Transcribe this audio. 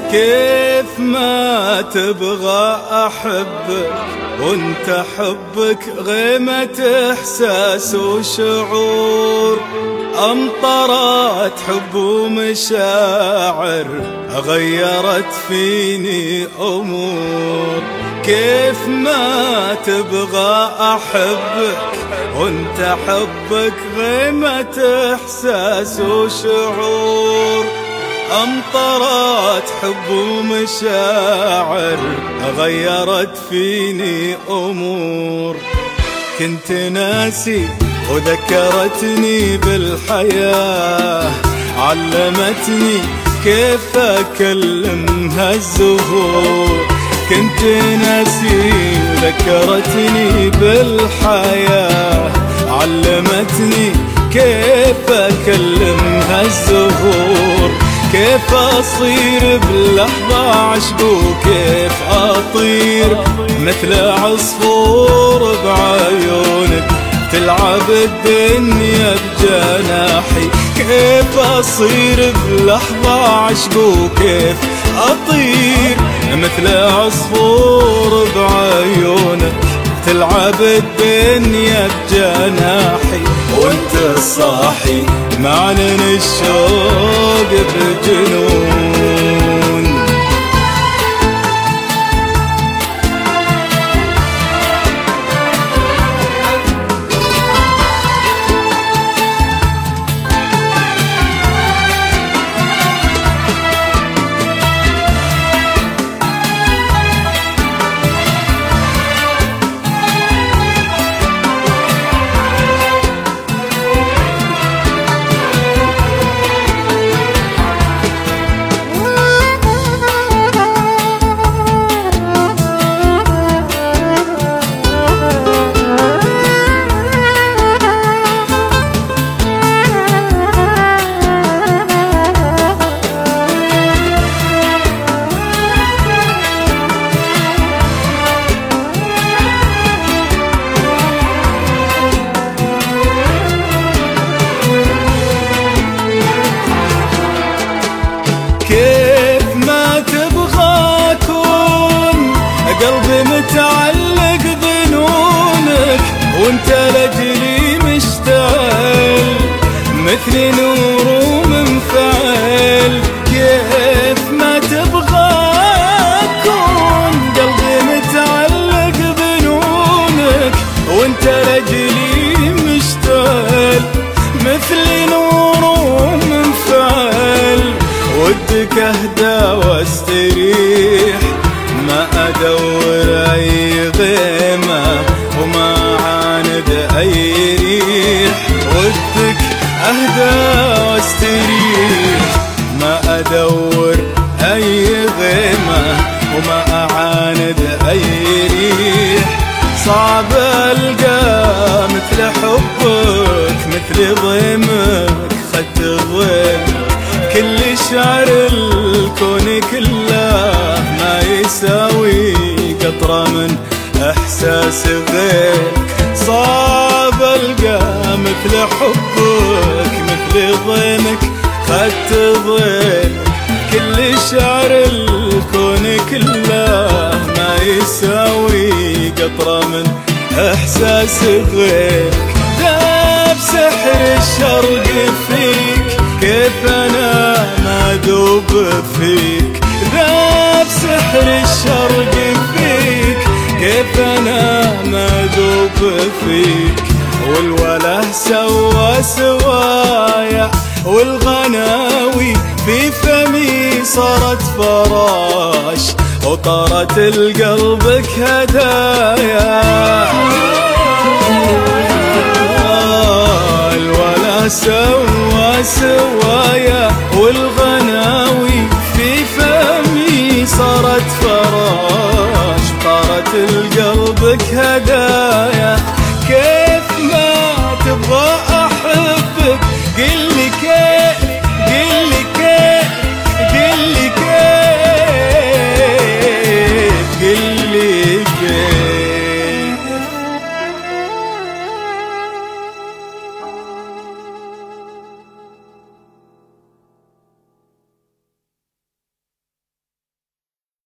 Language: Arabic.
كيف ما تبغى أحبك وانت حبك غيمة إحساس وشعور، أمطرت حب ومشاعر غيرت فيني أمور. كيف ما تبغى أحبك وانت حبك غيمة إحساس وشعور، أمطرت حب ومشاعر غيرت فيني أمور. كنت ناسي وذكرتني بالحياة، علمتني كيف أكلمها الزهور. كنت ناسي وذكرتني بالحياة، علمتني كيف أكلمها الزهور. كيف أصير بلحظة عشق وكيف أطير مثل عصفور بعيونك تلعب الدنيا بجناحي. كيف أصير بلحظة عشق وكيف أطير مثل عصفور بعيونك تلعب الدنيا بجناحي. وانت صاحي معلن الشوق بجنون. كيف ما تبغى أكون قلبي متعلق بنونك وانت لجلي مشتعل مثل نور ومنفعل. كيف ما تبغى أكون قلبي متعلق بنونك وانت لجلي مشتعل مثل نور ومنفعل. ودك اهدى واستريح ما ادور اي غيمة وما عاند اي ريح. ودك اهدى واستريح ما ادور اي غيمة وما اعاند اي ريح. صعب القى مثل حبك مثل ضيمك خدت ضيم. كل شعر الكون كله ما يساوي قطرة من احساس غيرك. صعب القى مثل حبك مثل ضيمك خدت ضيم. كل شعر الكون كله ما يساوي قطرة من احساس غيرك. ذاب سحر الشرق فيك كيف أنا ما أذوب فيك. ذاب سحر الشرق فيك كيف أنا ما أذوب فيك. والوله سوى سوايا والغناوي في فمي صارت فراش وطارت لقلبك هدايا. الولا سوى سوايا والغناوي في فمي صارت فراش طارت لقلبك هدايا.